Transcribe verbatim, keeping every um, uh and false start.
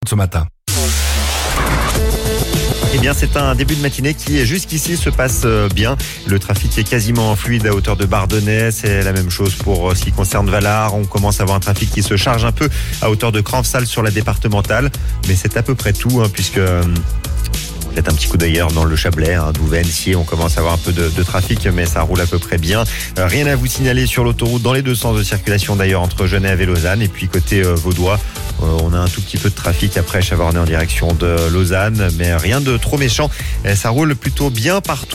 ce matin. Eh bien, c'est un début de matinée qui, jusqu'ici, se passe bien. Le trafic est quasiment fluide à hauteur de Bardonnay. C'est la même chose pour ce qui concerne Valard. On commence à avoir un trafic qui se charge un peu à hauteur de Cranfsal sur la départementale. Mais c'est à peu près tout, hein, puisque... Peut-être un petit coup d'ailleurs dans le Chablais, hein, Douvaine, si on commence à avoir un peu de, de trafic, mais ça roule à peu près bien. Euh, rien à vous signaler sur l'autoroute dans les deux sens de circulation d'ailleurs entre Genève et Lausanne. Et puis côté euh, vaudois, euh, on a un tout petit peu de trafic après Chavornay en direction de Lausanne, mais rien de trop méchant. Et ça roule plutôt bien partout.